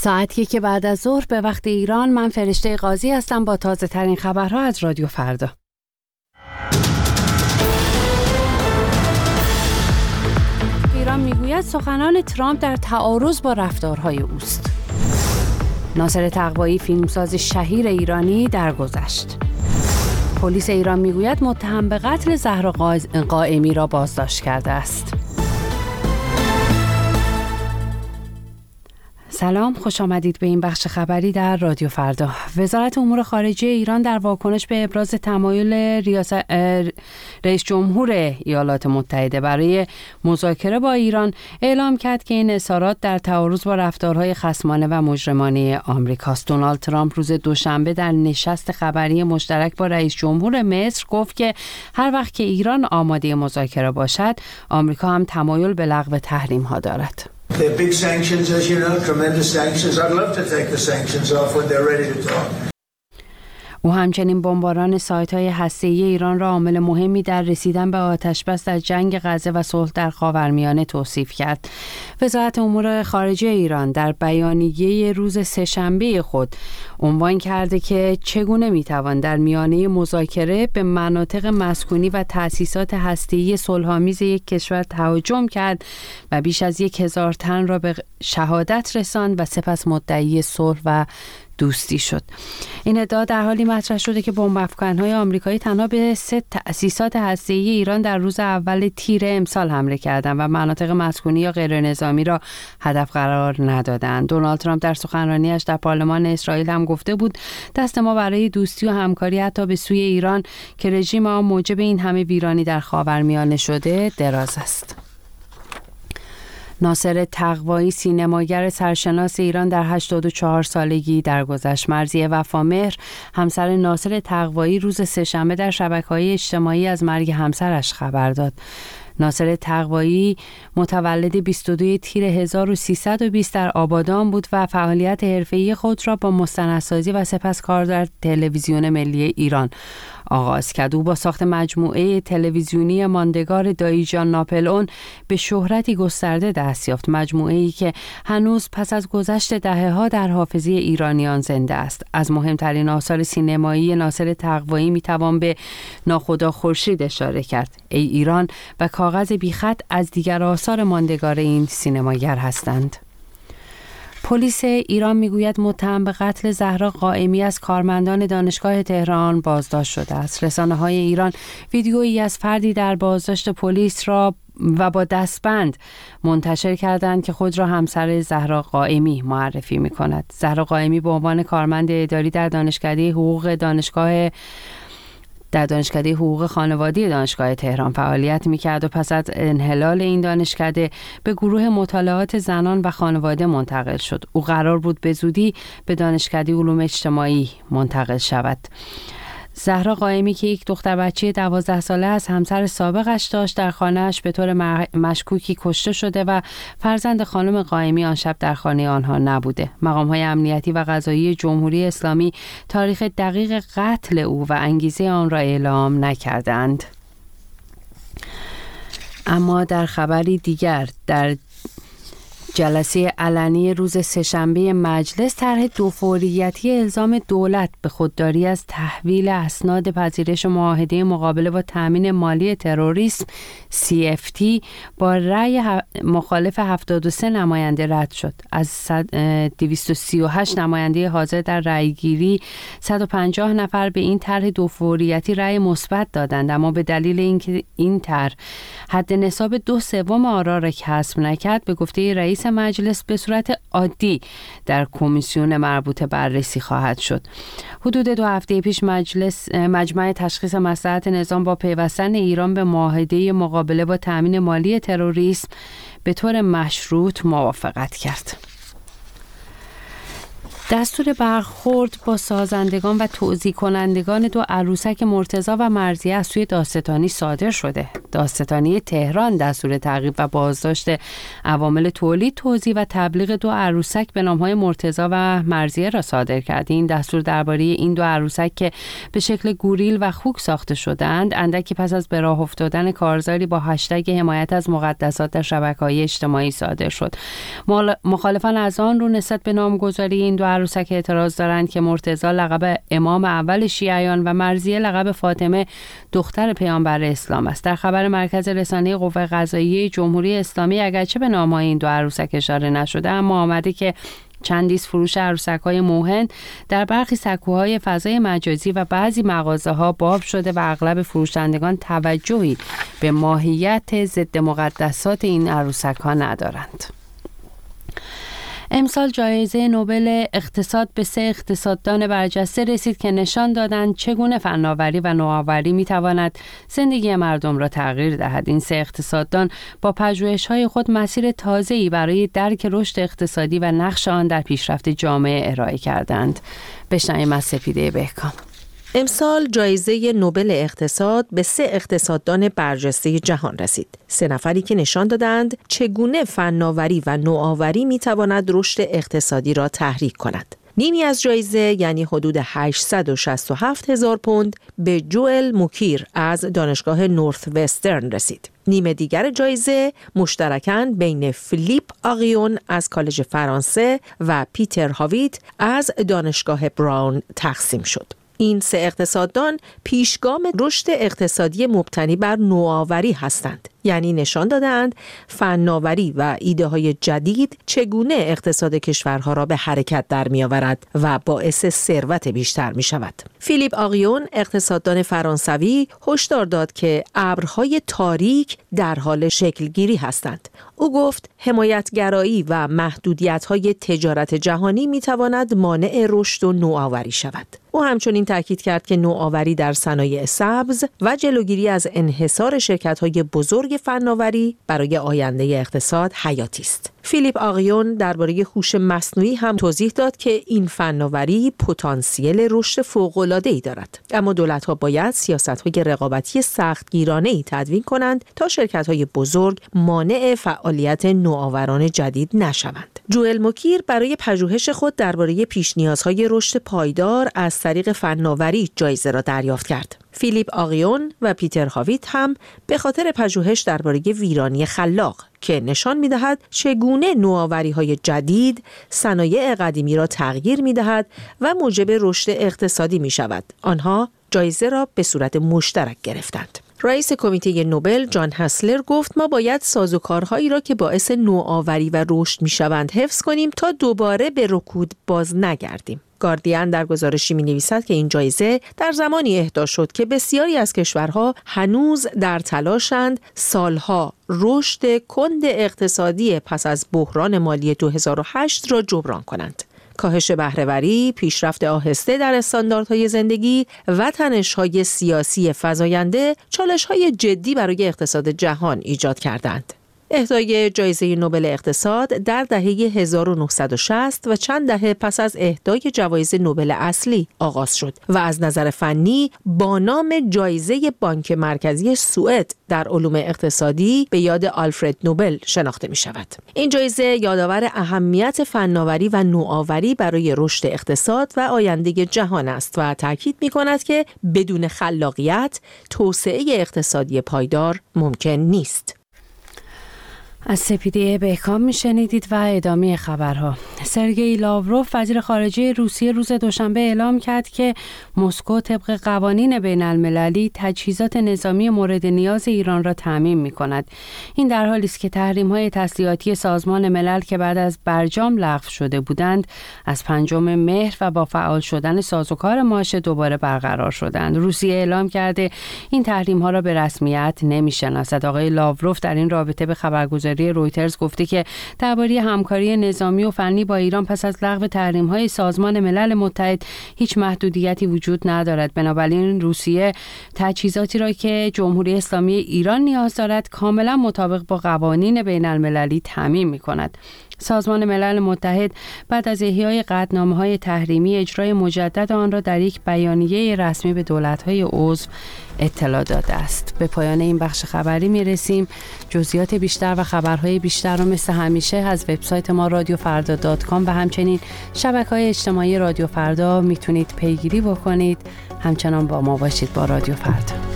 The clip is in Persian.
ساعت 1 بعد از ظهر به وقت ایران. من فرشته قاضی هستم با تازه ترین خبرها از رادیو فردا. ایران میگوید سخنان ترامپ در تعارض با رفتارهای اوست. ناصر تقوایی فیلمساز شهیر ایرانی درگذشت. پلیس ایران میگوید متهم به قتل زهرا قائمی را بازداشت کرده است. سلام، خوش آمدید به این بخش خبری در رادیو فردا. وزارت امور خارجه ایران در واکنش به ابراز تمایل رئیس جمهور ایالات متحده برای مذاکره با ایران اعلام کرد که این اظهارات در تعارض با رفتارهای خصمانه و مجرمانه آمریکاست. دونالد ترامپ روز دوشنبه در نشست خبری مشترک با رئیس جمهور مصر گفت که هر وقت که ایران آماده مذاکره باشد، آمریکا هم تمایل به لغو تحریم‌ها دارد. They're big sanctions, as you know, tremendous sanctions. I'd love to take the sanctions off when they're ready to talk. او همچنین بمباران سایت‌های هسته‌ای ایران را عامل مهمی در رسیدن به آتش‌بس در جنگ غزه و صلح در خاورمیانه توصیف کرد. وزارت امور خارجه ایران در بیانیه روز سه‌شنبه خود عنوان کرده که چگونه می‌توان در میانه مذاکره به مناطق مسکونی و تأسیسات هسته‌ای صلح‌آمیز یک کشور تهاجم کرد و بیش از 1000 تن را به شهادت رساند و سپس مدعی صلح و دوستی شد. این ادعا در حالی مطرح شده که بمب‌افکن‌های آمریکایی تنها به 3 تأسیسات هسته‌ای ایران در روز اول تیر امسال حمله کردند و مناطق مسکونی یا غیرنظامی را هدف قرار ندادند. دونالد ترامپ در سخنرانیش در پارلمان اسرائیل هم گفته بود دست ما برای دوستی و همکاری حتی به سوی ایران که رژیم آن موجب این همه ویرانی در خاورمیانه شده دراز است. ناصر تقوایی سینماگر سرشناس ایران در 84 سالگی درگذشت. مرضیه وفامهر همسر ناصر تقوایی روز سه‌شنبه در شبکه‌های اجتماعی از مرگ همسرش خبر داد. ناصر تقوایی متولد 22 تیر 1320 در آبادان بود و فعالیت حرفه‌ای خود را با مستندسازی و سپس کار در تلویزیون ملی ایران آغاز کرد. او با ساخت مجموعه تلویزیونی ماندگار دایی جان ناپلئون به شهرتی گسترده دست یافت، مجموعه‌ای که هنوز پس از گذشت دهه‌ها در حافظه ایرانیان زنده است. از مهمترین آثار سینمایی ناصر تقوایی میتوان به ناخدا خورشید اشاره کرد، ای ایران و کاغذ بیخط از دیگر آثار ماندگار این سینماگر هستند. پلیس ایران میگوید متهم به قتل زهرا قائمی از کارمندان دانشگاه تهران بازداشت شده است. رسانه‌های ایران ویدیویی از فردی در بازداشت پلیس را و با دستبند منتشر کردند که خود را همسر زهرا قائمی معرفی می‌کند. زهرا قائمی به عنوان کارمند اداری در دانشکده حقوق خانوادگی دانشگاه تهران فعالیت می‌کرد و پس از انحلال این دانشکده به گروه مطالعات زنان و خانواده منتقل شد. او قرار بود به زودی به دانشکده علوم اجتماعی منتقل شود. زهرا قائمی که یک دختر بچه 12 ساله از همسر سابقش داشت، در خانه‌اش به طور مشکوکی کشته شده و فرزند خانم قائمی آن شب در خانه آنها نبوده. مقام‌های امنیتی و قضایی جمهوری اسلامی تاریخ دقیق قتل او و انگیزه آن را اعلام نکردند. اما در خبری دیگر، در جلسه علنی روز سه‌شنبه مجلس طرح دوفوریتی الزام دولت به خودداری از تحویل اسناد پذیرش معاهده مقابله با تامین مالی تروریسم CFT با رأی مخالف 73 نماینده رد شد. از 238 نماینده حاضر در رأیگیری 150 نفر به این طرح دوفوریتی رأی مثبت دادند، اما به دلیل اینکه این طرح حد نصاب 2/3 آرا را کسب نکرد، به گفته رئیس مجلس به صورت عادی در کمیسیون مربوطه بررسی خواهد شد. حدود 2 هفته پیش مجمع تشخیص مصلحت نظام با پیوستن ایران به معاهده مقابله با تامین مالی تروریسم به طور مشروط موافقت کرد. دستور برخورد با سازندگان و توزیع کنندگان دو عروسک مرتضی و مرضیه از سوی دادستانی صادر شده. دادستانی تهران دستور تعقیب و بازداشت عوامل تولید، توزیع و تبلیغ دو عروسک به نام‌های مرتضی و مرضیه را صادر کرد. این دستور درباره این دو عروسک که به شکل گوریل و خوک ساخته شدند، اندکی پس از به راه افتادن کارزاری با هشتگ حمایت از مقدسات در شبکه‌های اجتماعی صادر شد. مخالفان از آن رو نسبت به نامگذاری این دو عروسک اعتراض دارند که مرتضی لقب امام اول شیعیان و مرضیه لقب فاطمه دختر پیامبر اسلام است. در خبر مرکز رسانه قوه قضاییه جمهوری اسلامی اگرچه به نام‌های این دو عروسک اشاره نشده، اما آمده که چندیز فروش عروسک‌های موهن در برخی سکوهای فضای مجازی و بعضی مغازه‌ها باب شده و اغلب فروشندگان توجهی به ماهیت ضد مقدسات این عروسک‌ها ندارند. امسال جایزه نوبل اقتصاد به 3 اقتصاددان برجسته رسید که نشان دادند چگونه فناوری و نوآوری می‌تواند زندگی مردم را تغییر دهد. این 3 اقتصاددان با پژوهش‌های خود مسیر تازه‌ای برای درک رشد اقتصادی و نقش آن در پیشرفت جامعه ارائه کردند. بشنویم از سپیده بهکام. امسال جایزه نوبل اقتصاد به 3 اقتصاددان برجسته جهان رسید. 3 نفری که نشان دادند چگونه فناوری و نوآوری میتواند رشد اقتصادی را تحریک کند. نیمی از جایزه یعنی حدود 867,000 پوند به جوئل موکیر از دانشگاه نورث وسترن رسید. نیم دیگر جایزه مشترکاً بین فیلیپ آقیون از کالج فرانسه و پیتر هاویت از دانشگاه براون تقسیم شد. این 3 اقتصاددان پیشگام رشد اقتصادی مبتنی بر نوآوری هستند. یعنی نشان دادند فناوری و ایده های جدید چگونه اقتصاد کشورها را به حرکت در می آورد و باعث ثروت بیشتر می شود. فیلیپ آقیون اقتصاددان فرانسوی هشدار داد که ابرهای تاریک در حال شکل گیری هستند. او گفت حمایتگرایی و محدودیت‌های تجارت جهانی می تواند مانع رشد و نوآوری شود. او همچنین تاکید کرد که نوآوری در صنایع سبز و جلوگیری از انحصار شرکت‌های بزرگ فناوری برای آینده اقتصاد حیاتی است. فیلیپ آقیون درباره هوش مصنوعی هم توضیح داد که این فناوری پتانسیل رشد فوق‌العاده‌ای دارد، اما دولت‌ها باید سیاست‌های رقابتی سختگیرانه‌ای تدوین کنند تا شرکت‌های بزرگ مانع فعالیت نوآوران جدید نشوند. جوئل موکیر برای پژوهش خود درباره پیش‌نیازهای رشد پایدار از طریق فناوری جایزه را دریافت کرد. فیلیپ آقیون و پیتر هاویت هم به خاطر پژوهش درباره ویرانی خلاق که نشان می‌دهد چگونه نوآوری‌های جدید صنایع قدیمی را تغییر می‌دهد و موجب رشد اقتصادی می‌شود. آنها جایزه را به صورت مشترک گرفتند. رئیس کمیته نوبل جان هسلر گفت ما باید سازوکارهایی را که باعث نوآوری و رشد می‌شوند حفظ کنیم تا دوباره به رکود باز نگردیم. گاردین در گزارشی می‌نویسد که این جایزه در زمانی اهدا شد که بسیاری از کشورها هنوز در تلاشند سالها رشد کند اقتصادی پس از بحران مالی 2008 را جبران کنند. کاهش بهره‌وری، پیشرفت آهسته در استانداردهای زندگی و تنش‌های سیاسی فزاینده چالش‌های جدی برای اقتصاد جهان ایجاد کردند. اهدای جایزه نوبل اقتصاد در دهه 1960 و چند دهه پس از اهدای جوایز نوبل اصلی آغاز شد و از نظر فنی با نام جایزه بانک مرکزی سوئد در علوم اقتصادی به یاد آلفرد نوبل شناخته می شود. این جایزه یادآور اهمیت فناوری و نوآوری برای رشد اقتصاد و آینده جهان است و تاکید می کند که بدون خلاقیت توسعه اقتصادی پایدار ممکن نیست. از سپیده بهکام میشنیدید و ادامه خبرها. سرگئی لاوروف وزیر خارجه روسیه روز دوشنبه اعلام کرد که مسکو طبق قوانین بین المللی تجهیزات نظامی مورد نیاز ایران را تامین می‌کند. این در حالی است که تحریم‌های تسلیحاتی سازمان ملل که بعد از برجام لغو شده بودند از 5 مهر و با فعال شدن سازوکار ماشه دوباره برقرار شدند. روسیه اعلام کرده این تحریم‌ها را به رسمیت نمی‌شناسد. آقای لاوروف در این رابطه به خبرگزاری رویترز گفته که درباره همکاری نظامی و فنی با ایران پس از لغو تحریم‌های سازمان ملل متحد هیچ محدودیتی وجود ندارد. بنابراین روسیه تجهیزاتی را که جمهوری اسلامی ایران نیاز دارد کاملا مطابق با قوانین بین المللی تامین می‌کند. سازمان ملل متحد بعد از احیای قطعنامه‌های تحریمی اجرای مجدد آن را در یک بیانیه رسمی به دولت‌های عضو اطلاع داده است. به پایان این بخش خبری می‌رسیم. جزئیات بیشتر و خبرهای بیشتر را مثل همیشه از وبسایت ما رادیوفردا.com و همچنین شبکه‌های اجتماعی رادیو فردا میتونید پیگیری بکنید. همچنان با ما باشید با رادیو فردا.